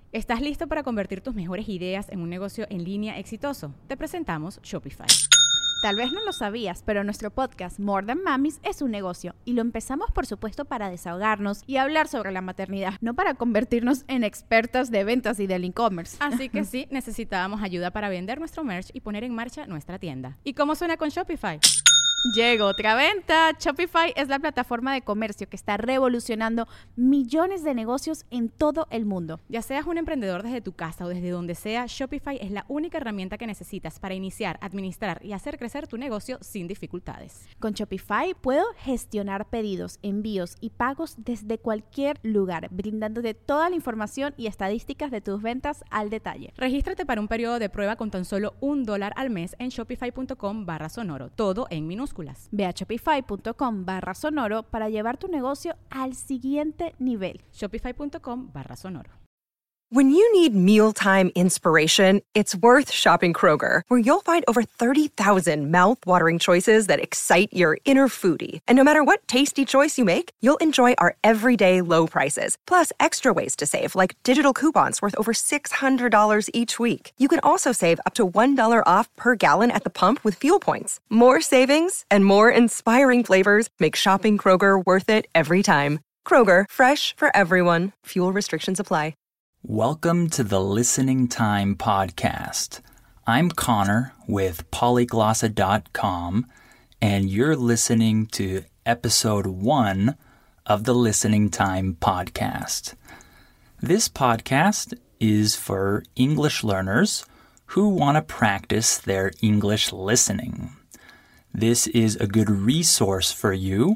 ¿Estás listo para convertir tus mejores ideas en un negocio en línea exitoso? Te presentamos Shopify. Tal vez no lo sabías, pero nuestro podcast More Than Mamis es un negocio y lo empezamos por supuesto para desahogarnos y hablar sobre la maternidad, no para convertirnos en expertas de ventas y del e-commerce. Así que sí, necesitábamos ayuda para vender nuestro merch y poner en marcha nuestra tienda. ¿Y cómo suena con Shopify? Llegó otra venta. Shopify es la plataforma de comercio que está revolucionando millones de negocios en todo el mundo. Ya seas un emprendedor desde tu casa o desde donde sea, Shopify es la única herramienta que necesitas para iniciar, administrar y hacer crecer tu negocio sin dificultades. Con Shopify puedo gestionar pedidos, envíos y pagos desde cualquier lugar, brindándote toda la información y estadísticas de tus ventas al detalle. Regístrate para un periodo de prueba con tan solo $1 al mes en shopify.com/sonoro, todo en minúsculas. Ve a shopify.com/sonoro para llevar tu negocio al siguiente nivel. Shopify.com/sonoro. When you need mealtime inspiration, it's worth shopping Kroger, where you'll find over 30,000 mouth-watering choices that excite your inner foodie. And no matter what tasty choice you make, you'll enjoy our everyday low prices, plus extra ways to save, like digital coupons worth over $600 each week. You can also save up to $1 off per gallon at the pump with fuel points. More savings and more inspiring flavors make shopping Kroger worth it every time. Kroger, fresh for everyone. Fuel restrictions apply. Welcome to the Listening Time Podcast. I'm Connor with Polyglossa.com, and you're listening to episode 1 of the Listening Time Podcast. This podcast is for English learners who want to practice their English listening. This is a good resource for you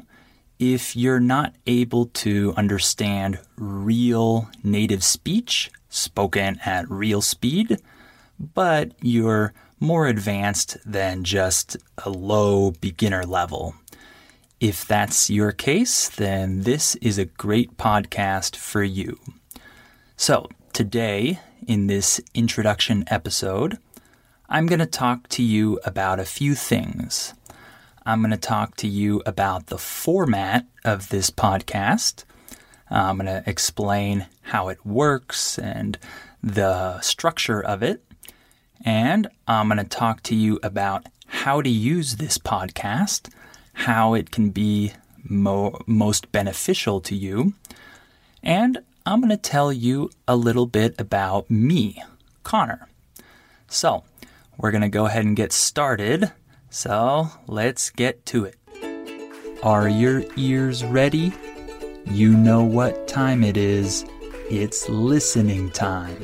if you're not able to understand real native speech spoken at real speed, but you're more advanced than just a low beginner level. If that's your case, then this is a great podcast for you. So today, in this introduction episode, I'm going to talk to you about a few things. I'm going to talk to you about the format of this podcast. I'm going to explain how it works and the structure of it. And I'm going to talk to you about how to use this podcast, how it can be most beneficial to you. And I'm going to tell you a little bit about me, Connor. So we're going to go ahead and get started. So, let's get to it. Are your ears ready? You know what time it is. It's listening time.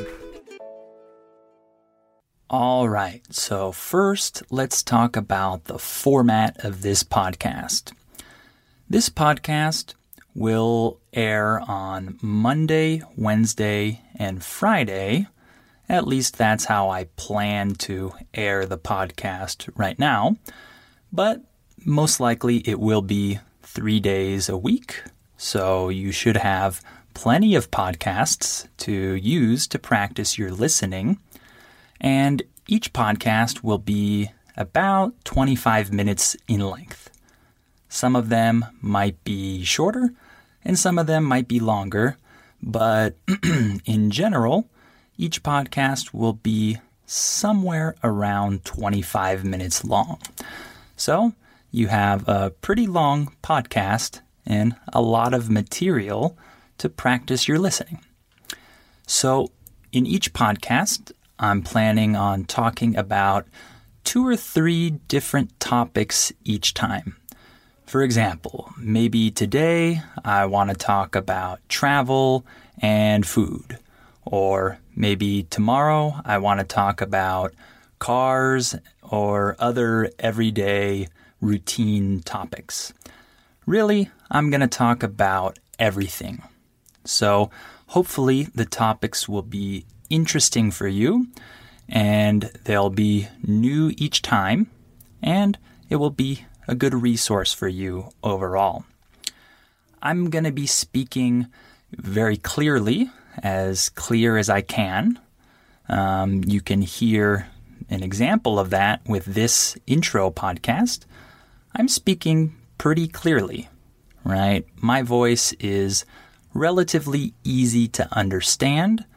All right, so first, let's talk about the format of this podcast. This podcast will air on Monday, Wednesday, and Friday. At least that's how I plan to air the podcast right now. But most likely it will be 3 days a week. So you should have plenty of podcasts to use to practice your listening. And each podcast will be about 25 minutes in length. Some of them might be shorter and some of them might be longer. But in general, each podcast will be somewhere around 25 minutes long. So you have a pretty long podcast and a lot of material to practice your listening. So in each podcast, I'm planning on talking about 2 or 3 different topics each time. For example, maybe today I want to talk about travel and food. Or maybe tomorrow I want to talk about cars or other everyday routine topics. Really, I'm going to talk about everything. So hopefully the topics will be interesting for you and they'll be new each time and it will be a good resource for you overall. I'm going to be speaking very clearly, as clear as I can. You can hear an example of that with this intro podcast. I'm speaking pretty clearly, right? My voice is relatively easy to understand.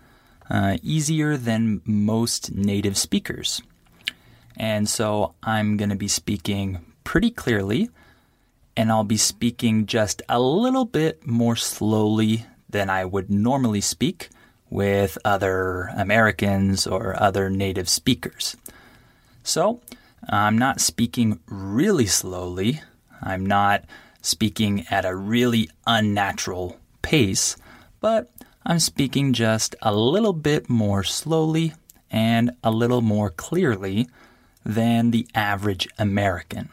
easier than most native speakers. And so I'm going to be speaking pretty clearly, and I'll be speaking just a little bit more slowly than I would normally speak with other Americans or other native speakers. So I'm not speaking really slowly. I'm not speaking at a really unnatural pace, but I'm speaking just a little bit more slowly and a little more clearly than the average American.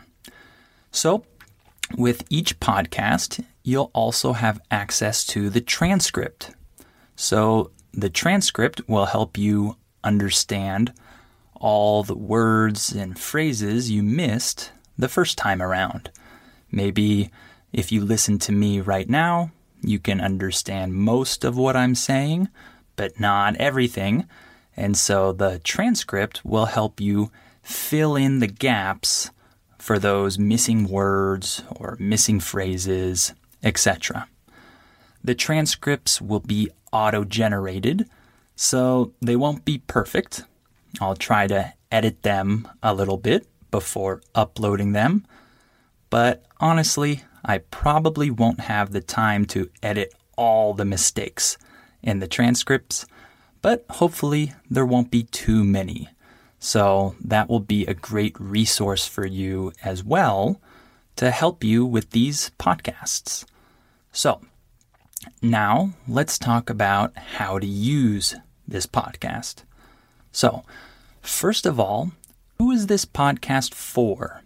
So, with each podcast, you'll also have access to the transcript. So, the transcript will help you understand all the words and phrases you missed the first time around. Maybe if you listen to me right now, you can understand most of what I'm saying, but not everything. And so the transcript will help you fill in the gaps for those missing words or missing phrases, etc. The transcripts will be auto-generated, so they won't be perfect. I'll try to edit them a little bit before uploading them, but honestly, I probably won't have the time to edit all the mistakes in the transcripts, but hopefully there won't be too many. So that will be a great resource for you as well to help you with these podcasts. So now let's talk about how to use this podcast. So first of all, who is this podcast for?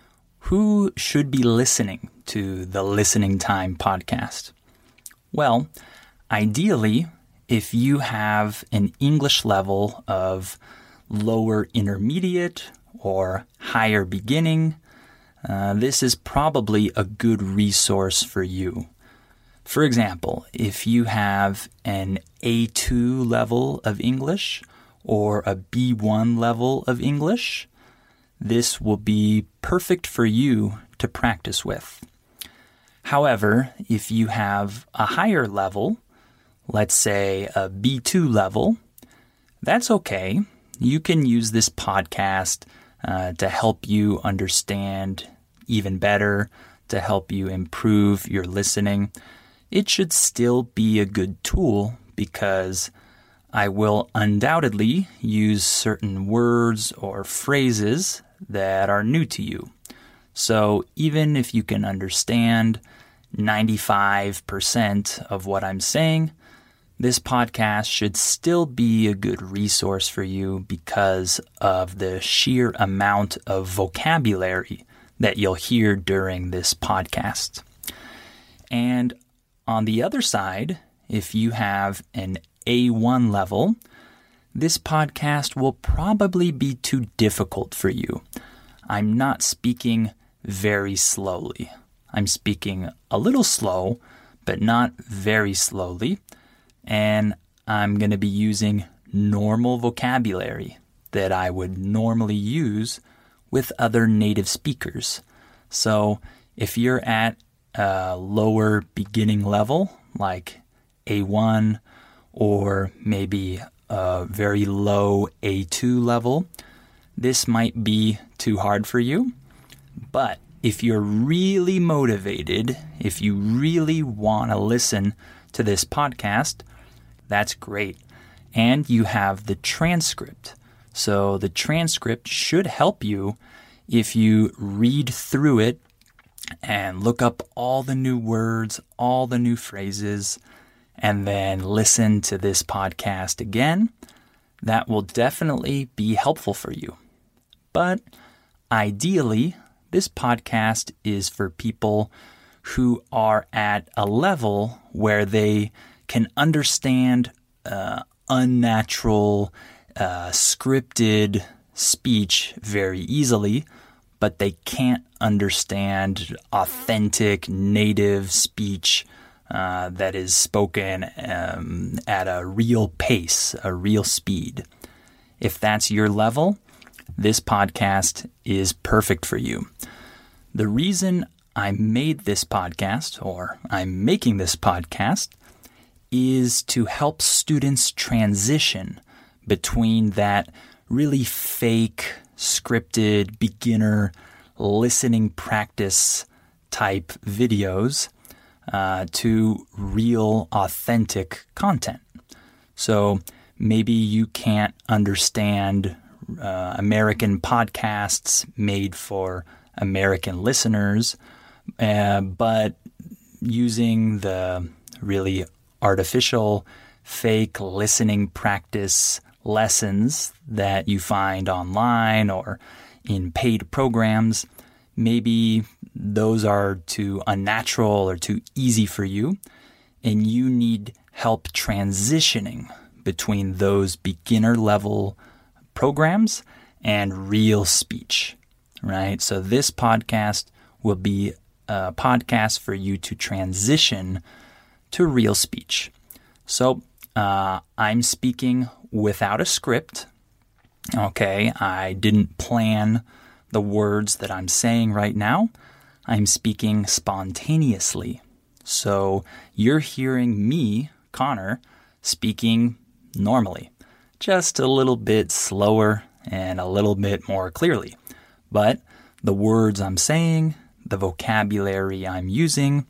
Who should be listening to the Listening Time podcast? Well, ideally, if you have an English level of lower intermediate or higher beginning, this is probably a good resource for you. For example, if you have an A2 level of English or a B1 level of English, this will be perfect for you to practice with. However, if you have a higher level, let's say a B2 level, that's okay. You can use this podcast to help you understand even better, to help you improve your listening. It should still be a good tool because I will undoubtedly use certain words or phrases that are new to you. So even if you can understand 95% of what I'm saying, this podcast should still be a good resource for you because of the sheer amount of vocabulary that you'll hear during this podcast. And on the other side, if you have an A1 level, this podcast will probably be too difficult for you. I'm not speaking very slowly. I'm speaking a little slow, but not very slowly. And I'm going to be using normal vocabulary that I would normally use with other native speakers. So if you're at a lower beginning level, like A1, or maybe a very low A2 level, this might be too hard for you. But if you're really motivated, if you really want to listen to this podcast, that's great. And you have the transcript. So the transcript should help you if you read through it and look up all the new words, all the new phrases, and then listen to this podcast again. That will definitely be helpful for you. But ideally, this podcast is for people who are at a level where they can understand unnatural, scripted speech very easily, but they can't understand authentic native speech that is spoken at a real pace, a real speed. If that's your level, this podcast is perfect for you. The reason I made this podcast, or I'm making this podcast, is to help students transition between that really fake, scripted, beginner listening practice type videos to real, authentic content. So maybe you can't understand American podcasts made for American listeners, but using the really artificial, fake listening practice lessons that you find online or in paid programs, maybe those are too unnatural or too easy for you, and you need help transitioning between those beginner level programs and real speech, right? So this podcast will be a podcast for you to transition to real speech. So I'm speaking without a script. Okay, I didn't plan the words that I'm saying right now. I'm speaking spontaneously. So you're hearing me, Connor, speaking normally, just a little bit slower and a little bit more clearly. But the words I'm saying, the vocabulary I'm using,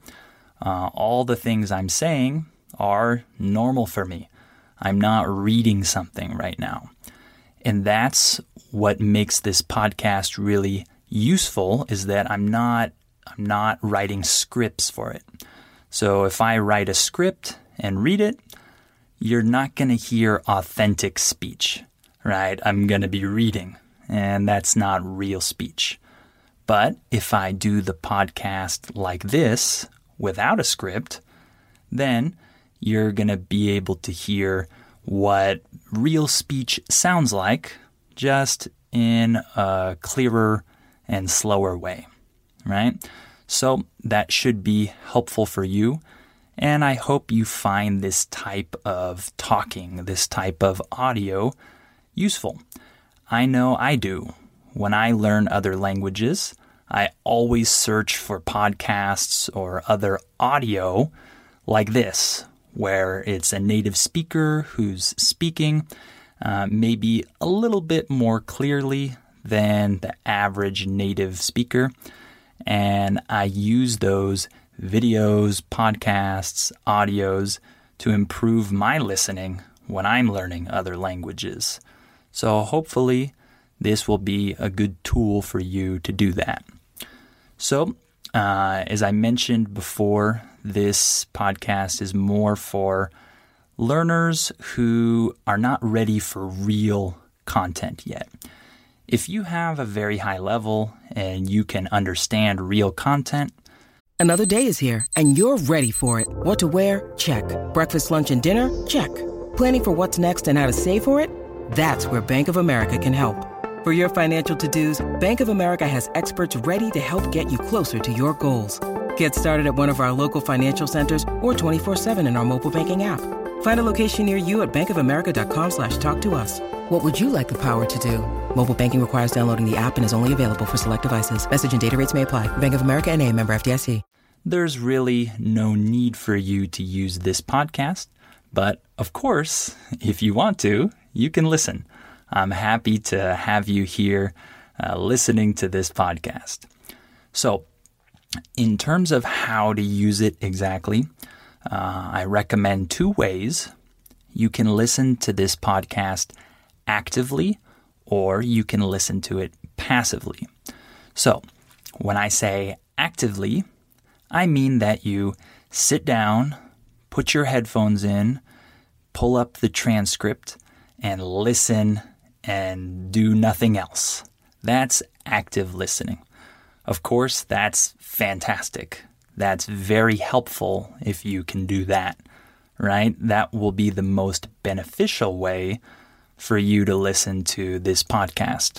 all the things I'm saying are normal for me. I'm not reading something right now. And that's what makes this podcast really useful, is that I'm not writing scripts for it. So if I write a script and read it, you're not going to hear authentic speech, right? I'm going to be reading, and that's not real speech. But if I do the podcast like this, without a script, then you're going to be able to hear what real speech sounds like, just in a clearer and slower way, right? So that should be helpful for you. And I hope you find this type of talking, this type of audio useful. I know I do. When I learn other languages, I always search for podcasts or other audio like this, where it's a native speaker who's speaking maybe a little bit more clearly than the average native speaker. And I use those videos, podcasts, audios to improve my listening when I'm learning other languages. So hopefully this will be a good tool for you to do that. So as I mentioned before, this podcast is more for learners who are not ready for real content yet. If you have a very high level and you can understand real content. Another day is here and you're ready for it. What to wear? Check. Breakfast, lunch, and dinner? Check. Planning for what's next and how to save for it? That's where Bank of America can help. For your financial to-dos, Bank of America has experts ready to help get you closer to your goals. Get started at one of our local financial centers or 24/7 in our mobile banking app. Find a location near you at bankofamerica.com/talktous. What would you like the power to do? Mobile banking requires downloading the app and is only available for select devices. Message and data rates may apply. Bank of America N.A., member FDIC. There's really no need for you to use this podcast. But of course, if you want to, you can listen. I'm happy to have you here listening to this podcast. So in terms of how to use it exactly, I recommend two ways. You can listen to this podcast actively, or you can listen to it passively. So when I say actively, I mean that you sit down, put your headphones in, pull up the transcript, and listen and do nothing else. That's active listening. Of course, that's fantastic. That's very helpful if you can do that, right? That will be the most beneficial way for you to listen to this podcast.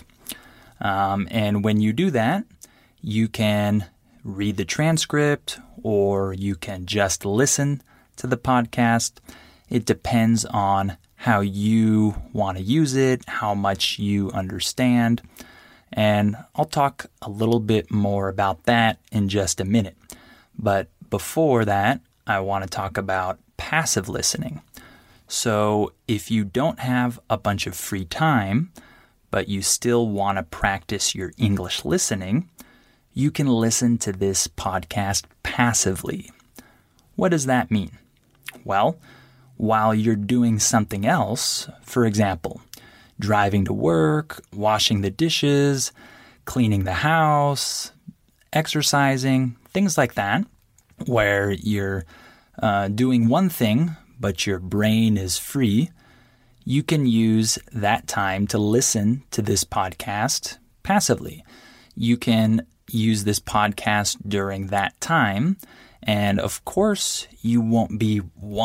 And when you do that, you can read the transcript or you can just listen to the podcast. It depends on how you want to use it, how much you understand. And I'll talk a little bit more about that in just a minute. But before that, I want to talk about passive listening. So if you don't have a bunch of free time, but you still want to practice your English listening, you can listen to this podcast passively. What does that mean? Well, while you're doing something else, for example, driving to work, washing the dishes, cleaning the house, exercising, things like that, where you're doing one thing, but your brain is free, you can use that time to listen to this podcast passively. You can use this podcast during that time, and of course, you won't be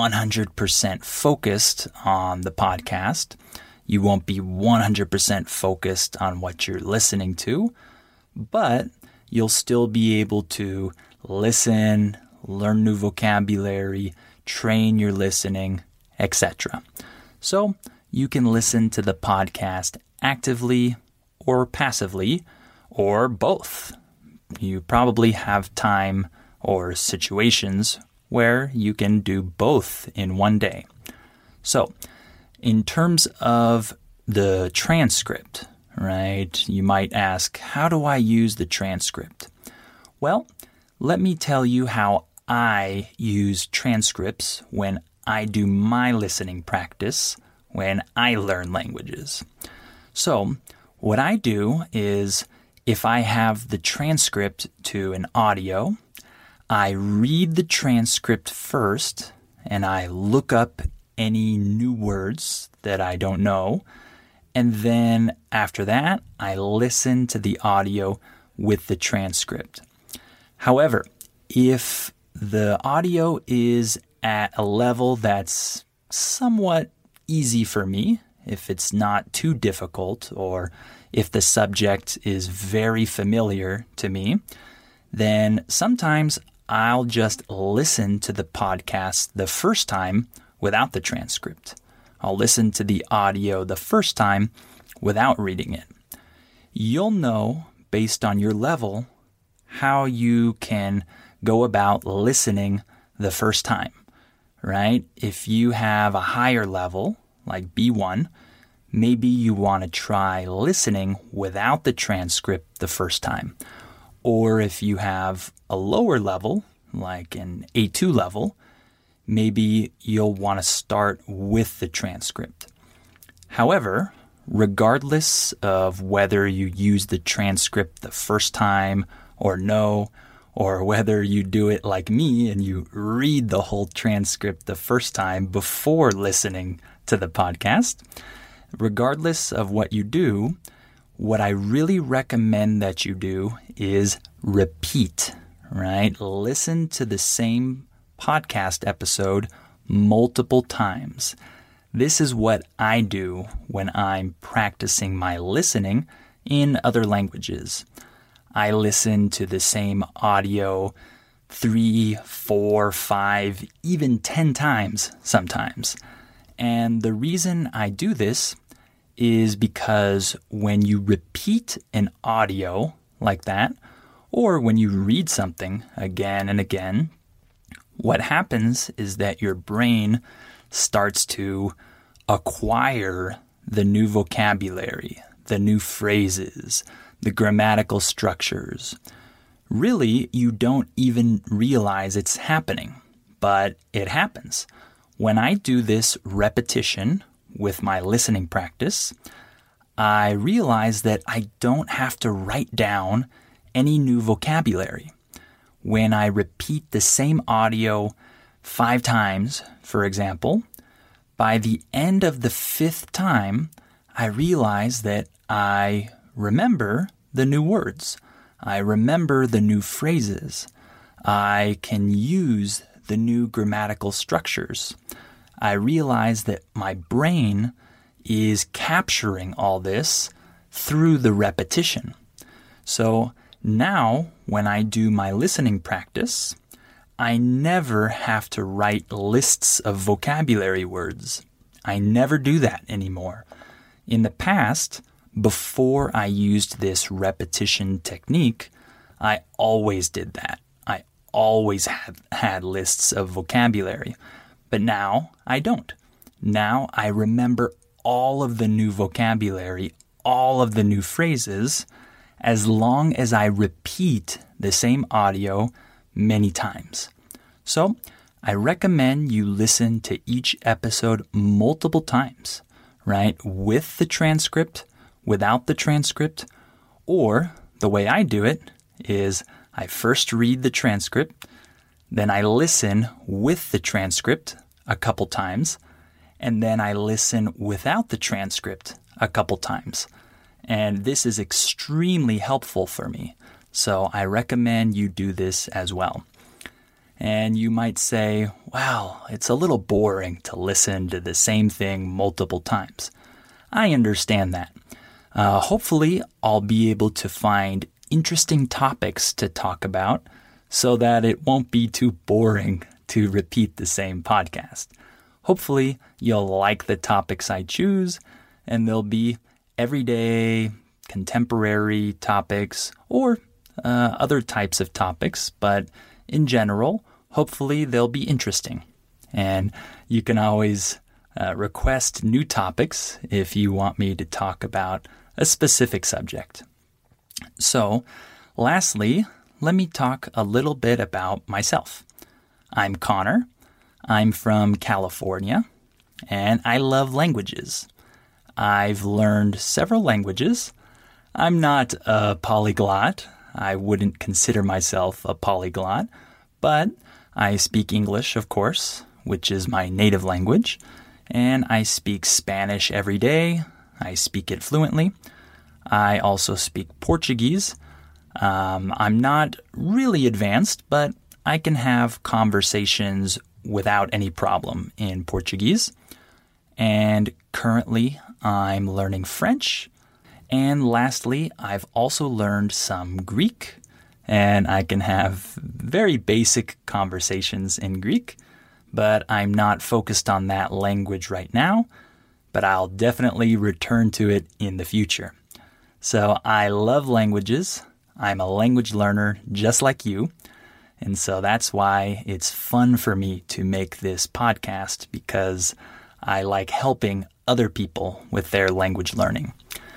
100% focused on the podcast. You won't be 100% focused on what you're listening to, but you'll still be able to listen, learn new vocabulary, train your listening, etc. So you can listen to the podcast actively or passively or both. You probably have time or situations where you can do both in one day. So in terms of the transcript, right, you might ask, how do I use the transcript? Well, let me tell you how I use transcripts when I do my listening practice, when I learn languages. So what I do is, if I have the transcript to an audio, I read the transcript first and I look up any new words that I don't know. And then after that, I listen to the audio with the transcript. However, if the audio is at a level that's somewhat easy for me, if it's not too difficult, or if the subject is very familiar to me, then sometimes I'll just listen to the podcast the first time without the transcript. I'll listen to the audio the first time without reading it. You'll know, based on your level, how you can go about listening the first time, right? If you have a higher level, like B1, maybe you want to try listening without the transcript the first time. Or if you have a lower level, like an A2 level, maybe you'll want to start with the transcript. However, regardless of whether you use the transcript the first time or no, or whether you do it like me and you read the whole transcript the first time before listening to the podcast, regardless of what you do, what I really recommend that you do is repeat, right? Listen to the same podcast episode multiple times. This is what I do when I'm practicing my listening in other languages. I listen to the same audio 3, 4, 5, even 10 times sometimes. And the reason I do this is because when you repeat an audio like that, or when you read something again and again, what happens is that your brain starts to acquire the new vocabulary, the new phrases, the grammatical structures. Really, you don't even realize it's happening, but it happens. When I do this repetition with my listening practice, I realize that I don't have to write down any new vocabulary. When I repeat the same audio 5 times, for example, by the end of the 5th time, I realize that I remember the new words. I remember the new phrases. I can use the new grammatical structures. I realize that my brain is capturing all this through the repetition. So now, when I do my listening practice, I never have to write lists of vocabulary words. I never do that anymore. In the past, before I used this repetition technique, I always did that. I always had lists of vocabulary. But now I don't. Now I remember all of the new vocabulary, all of the new phrases, as long as I repeat the same audio many times. So I recommend you listen to each episode multiple times, right? With the transcript, without the transcript, or the way I do it is I first read the transcript, then I listen with the transcript a couple times, and then I listen without the transcript a couple times. And this is extremely helpful for me. So I recommend you do this as well. And you might say, well, it's a little boring to listen to the same thing multiple times. I understand that. Hopefully, I'll be able to find interesting topics to talk about so that it won't be too boring to repeat the same podcast. Hopefully, you'll like the topics I choose, and they'll be everyday, contemporary topics or other types of topics, but in general, hopefully they'll be interesting. And you can always request new topics if you want me to talk about a specific subject. So, lastly, let me talk a little bit about myself. I'm Connor. I'm from California, and I love languages. I've learned several languages. I'm not a polyglot. I wouldn't consider myself a polyglot, but I speak English, of course, which is my native language, and I speak Spanish every day. I speak it fluently. I also speak Portuguese. I'm not really advanced, but I can have conversations without any problem in Portuguese. And currently, I'm learning French. And lastly, I've also learned some Greek, and I can have very basic conversations in Greek, but I'm not focused on that language right now, but I'll definitely return to it in the future. So I love languages. I'm a language learner just like you, and so that's why it's fun for me to make this podcast, because I like helping other people with their language learning.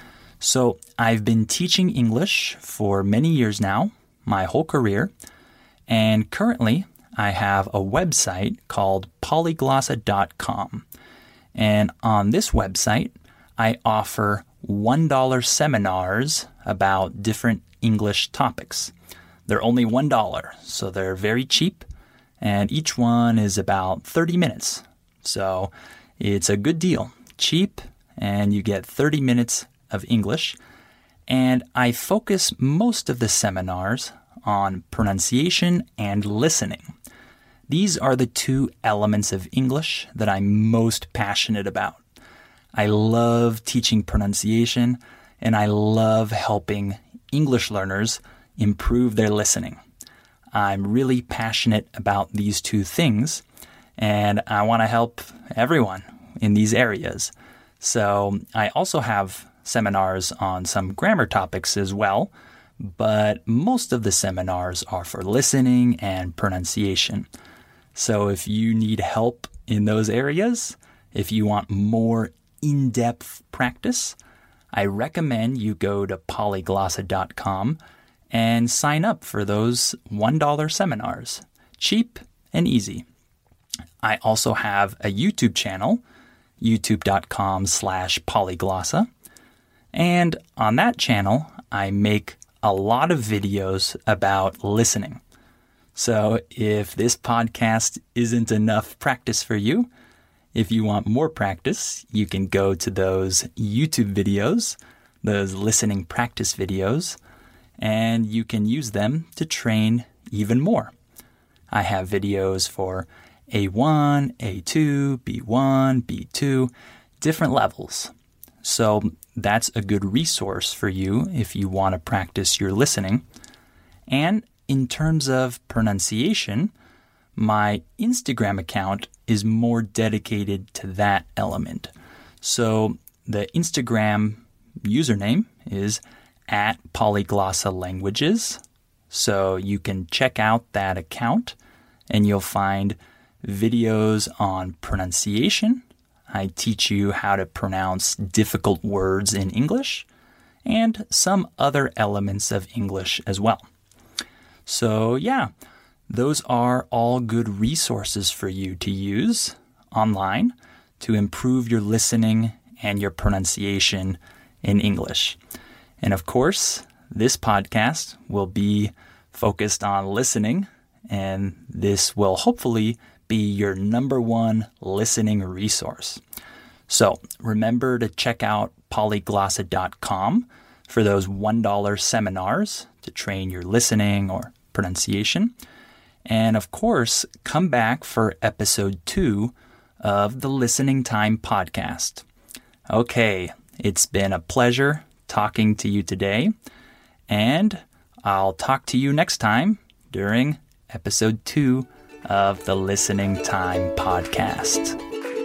So I've been teaching English for many years now, my whole career, and currently I have a website called polyglossa.com. And on this website, I offer $1 seminars about different English topics. They're only $1, so they're very cheap, and each one is about 30 minutes. So it's a good deal, cheap, and you get 30 minutes of English. And I focus most of the seminars on pronunciation and listening. These are the two elements of English that I'm most passionate about. I love teaching pronunciation, and I love helping English learners improve their listening. I'm really passionate about these two things, and I want to help everyone in these areas. So I also have seminars on some grammar topics as well, but most of the seminars are for listening and pronunciation. So if you need help in those areas, if you want more in-depth practice, I recommend you go to polyglossa.com and sign up for those $1 seminars. Cheap and easy. I also have a YouTube channel, youtube.com/polyglossa. And on that channel, I make a lot of videos about listening. So if this podcast isn't enough practice for you, if you want more practice, you can go to those YouTube videos, those listening practice videos, and you can use them to train even more. I have videos for A1, A2, B1, B2, different levels. So that's a good resource for you if you want to practice your listening. And in terms of pronunciation, my Instagram account is more dedicated to that element. So the Instagram username is @polyglossa languages. So you can check out that account and you'll find videos on pronunciation. I teach you how to pronounce difficult words in English and some other elements of English as well. So yeah, those are all good resources for you to use online to improve your listening and your pronunciation in English. And of course, this podcast will be focused on listening, and this will hopefully be your number one listening resource. So remember to check out polyglossa.com for those $1 seminars to train your listening or pronunciation. And of course, come back for episode 2 of the Listening Time podcast. Okay, it's been a pleasure talking to you today, and I'll talk to you next time during episode 2 of the Listening Time podcast.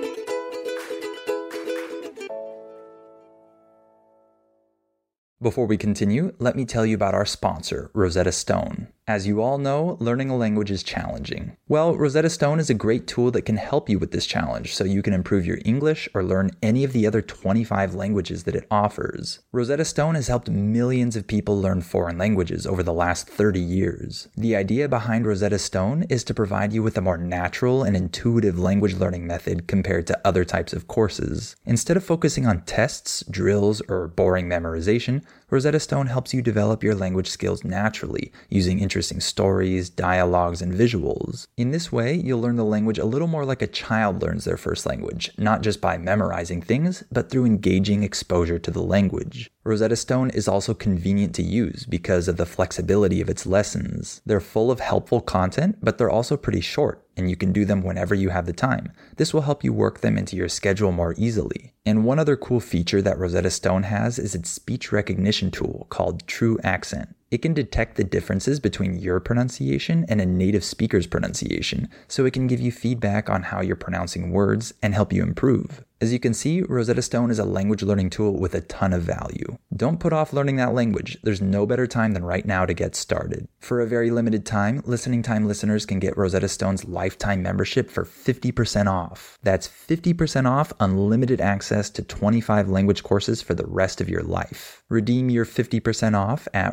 Before we continue, let me tell you about our sponsor, Rosetta Stone. As you all know, learning a language is challenging. Well, Rosetta Stone is a great tool that can help you with this challenge so you can improve your English or learn any of the other 25 languages that it offers. Rosetta Stone has helped millions of people learn foreign languages over the last 30 years. The idea behind Rosetta Stone is to provide you with a more natural and intuitive language learning method compared to other types of courses. Instead of focusing on tests, drills, or boring memorization, Rosetta Stone helps you develop your language skills naturally, using interesting stories, dialogues, and visuals. In this way, you'll learn the language a little more like a child learns their first language, not just by memorizing things, but through engaging exposure to the language. Rosetta Stone is also convenient to use because of the flexibility of its lessons. They're full of helpful content, but they're also pretty short, and you can do them whenever you have the time. This will help you work them into your schedule more easily. And one other cool feature that Rosetta Stone has is its speech recognition tool called True Accent. It can detect the differences between your pronunciation and a native speaker's pronunciation, so it can give you feedback on how you're pronouncing words and help you improve. As you can see, Rosetta Stone is a language learning tool with a ton of value. Don't put off learning that language. There's no better time than right now to get started. For a very limited time, Listening Time listeners can get Rosetta Stone's lifetime membership for 50% off. That's 50% off unlimited access to 25 language courses for the rest of your life. Redeem your 50% off at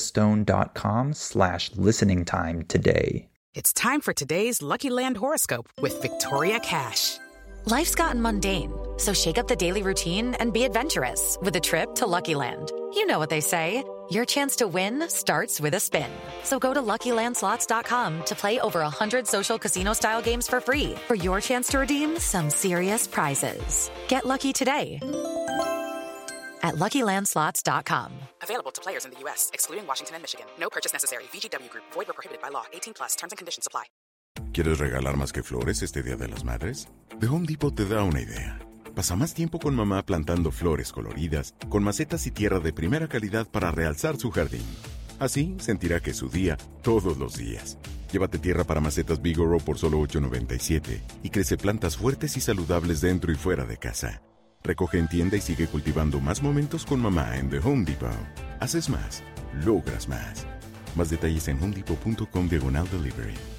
rosettastone.com/listeningtime today. It's time for today's Lucky Land horoscope with Victoria Cash. Life's gotten mundane, so shake up the daily routine and be adventurous with a trip to Lucky Land. You know what they say, your chance to win starts with a spin. So go to LuckyLandSlots.com to play over 100 social casino-style games for free for your chance to redeem some serious prizes. Get lucky today at LuckyLandSlots.com. Available to players in the U.S., excluding Washington and Michigan. No purchase necessary. VGW Group. Void where prohibited by law. 18+. Terms and conditions apply. ¿Quieres regalar más que flores este Día de las Madres? The Home Depot te da una idea. Pasa más tiempo con mamá plantando flores coloridas, con macetas y tierra de primera calidad para realzar su jardín. Así sentirá que es su día todos los días. Llévate tierra para macetas Bigoro por solo $8.97 y crece plantas fuertes y saludables dentro y fuera de casa. Recoge en tienda y sigue cultivando más momentos con mamá en The Home Depot. Haces más, logras más. Más detalles en homedepot.com/delivery.